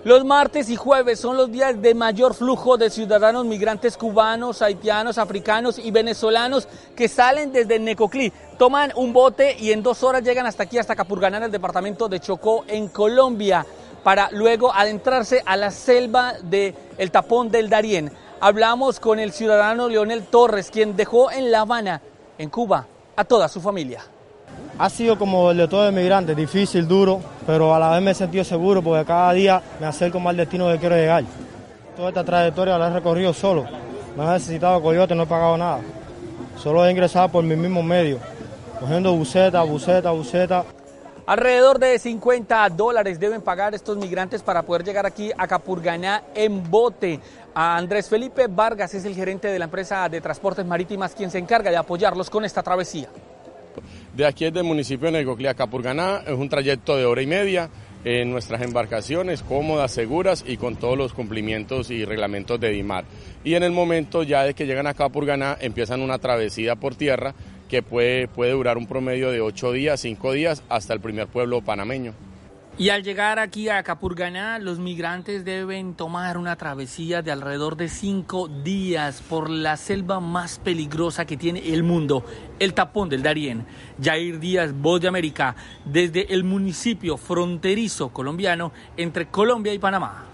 Los martes y jueves son los días de mayor flujo de ciudadanos migrantes cubanos, haitianos, africanos y venezolanos que salen desde Necoclí, toman un bote y en 2 horas llegan hasta aquí, hasta Capurganá, en el departamento de Chocó, en Colombia, para luego adentrarse a la selva del Tapón del Darién. Hablamos con el ciudadano Leonel Torres, quien dejó en La Habana, en Cuba, a toda su familia. Ha sido como el de todo inmigrante, difícil, duro, pero a la vez me he sentido seguro porque cada día me acerco más al destino que quiero llegar. Toda esta trayectoria la he recorrido solo, no he necesitado coyote, no he pagado nada. Solo he ingresado por mis mismos medios, cogiendo buseta. Alrededor de $50 deben pagar estos migrantes para poder llegar aquí a Capurganá en bote. A Andrés Felipe Vargas es el gerente de la empresa de transportes marítimas quien se encarga de apoyarlos con esta travesía. De aquí desde el municipio de Necoclí a Capurganá es un trayecto de 1 hora y media en nuestras embarcaciones cómodas, seguras y con todos los cumplimientos y reglamentos de DIMAR. Y en el momento ya de que llegan a Capurganá empiezan una travesía por tierra que puede durar un promedio de 8 días, 5 días hasta el primer pueblo panameño. Y al llegar aquí a Capurganá, los migrantes deben tomar una travesía de alrededor de 5 días por la selva más peligrosa que tiene el mundo, el Tapón del Darién. Jair Díaz, Voz de América, desde el municipio fronterizo colombiano entre Colombia y Panamá.